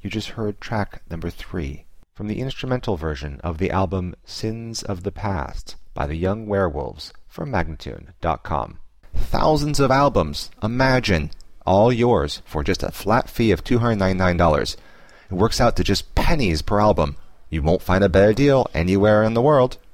You just heard track number 3 from the instrumental version of the album Sins of the Past by the Young Werewolves from Magnatune.com. Thousands of albums, imagine, all yours for just a flat fee of $299. It works out to just pennies per album. You won't find a better deal anywhere in the world.